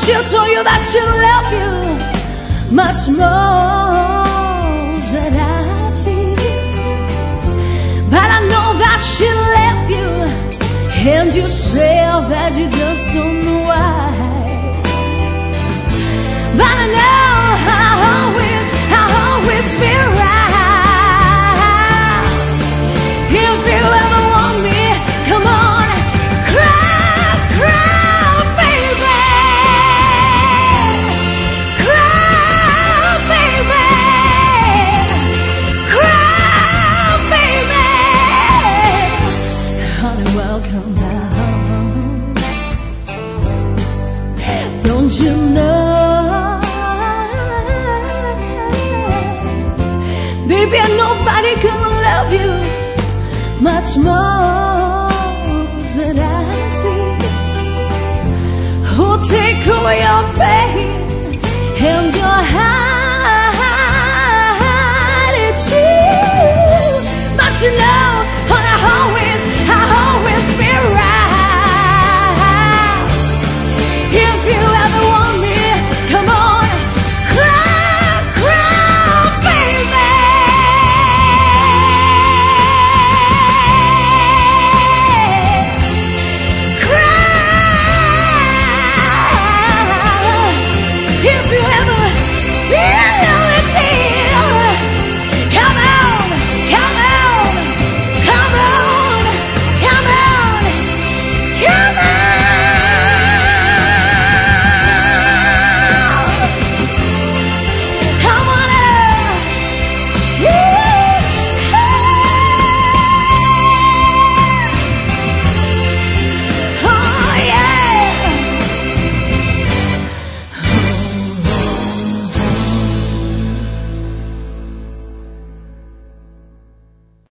she'll tell you that she love you much more than I did. But I know that she left you, and you say that you just don't know why. But I know I'll always be right. If you ever want me, come on, cry, cry, baby. Cry, baby. Cry, baby. Honey, welcome home. Don't you know, baby, nobody can love you much more than I did. Who'll take away your pain and your attitude? But you know